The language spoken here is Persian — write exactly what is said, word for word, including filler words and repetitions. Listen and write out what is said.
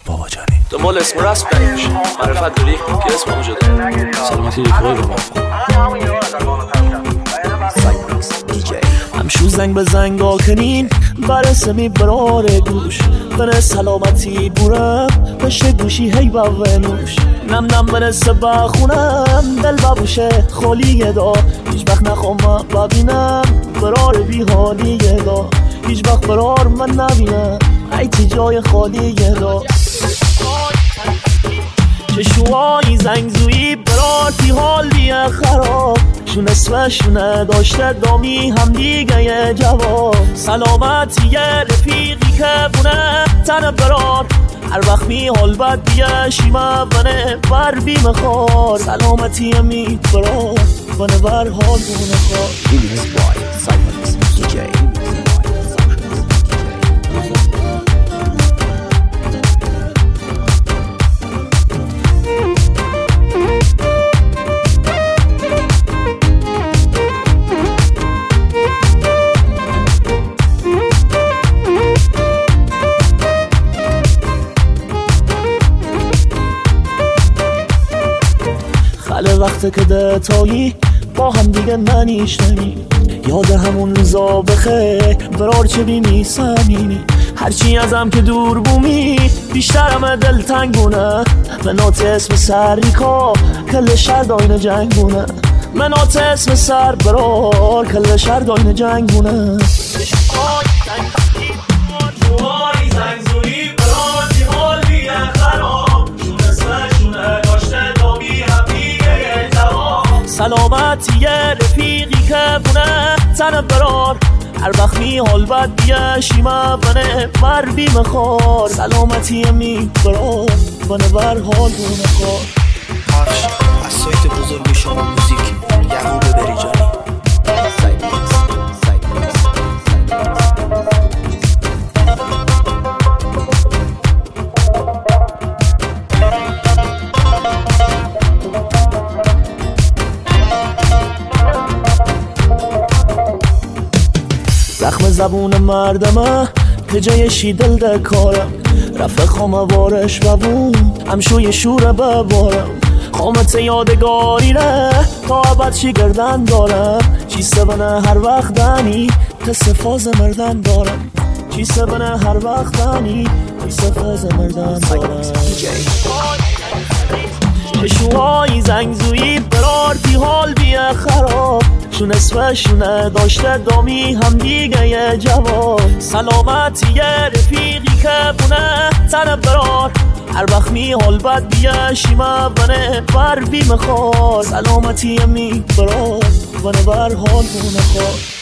بابا جانی دنبال اسم رسم نمیشه، معرفت داری که اسم اونجا داری سلامتی رفیقای به ما همشو زنگ به زنگ آکنین برسمی برار گوش بره سلامتی بورم پشت گوشی هی بونوش نم نم برسه بخونم دل ببوشه خالیه دا هیچ وقت نخوام ببینم برار بی حالیه دا هیچ وقت برار من نبینم ایتی جای خالیه دا چشوهای زنگزویی برارتی حال دیه خراب شون اسمشونه داشته دامی هم دیگه یه جواب سلامتی یه رفیقی که بونه تن برار هر وقت می حال بد بیه شیمه بنه بر بیم خار سلامتی می برار بنه بر حال بونه خار Remix by Cypherx دی جی. خاله وقت که دتایی با هم دیگه ننیشتنی یاد همون روزا بخیر برار چه بیمی سمینی هرچی ازم که دور بومی بیشترم دل تنگونه منات اسم سریکا کل شهر داین جنگونه منات اسم سر برار کل شهر داین جنگونه سلامتی یه رفیقی که بونه تن برار هر وقت می حال بد بیه شیمه بنه بر بیم خار سلامتی می برار بنه بر حال بونه خار پخش از سایت بزرگ شما موزیک یعقوب بریجانی Cypherx Cypherx زخم زبون مردمه که جای شیدل ده کارم رفت خامه وارش ببون همشوی شوره ببارم خامت یادگاری ره تا ابد چی گردن دارم چی سبنه هر وقت دنی تصفاز مردن دارم چی سبنه هر وقت دنی تصفاز مردن دارم چشوهای زنگزویی برارتی حال بیه خراب شون اسمشونه داشته دامی هم دیگه یه جواب سلامتی یه رفیقی که بونه تن برار هر وقت می حال بد بیه شیمه بنه بر بیم خار سلامتی می برار بنه بر حال بونه خار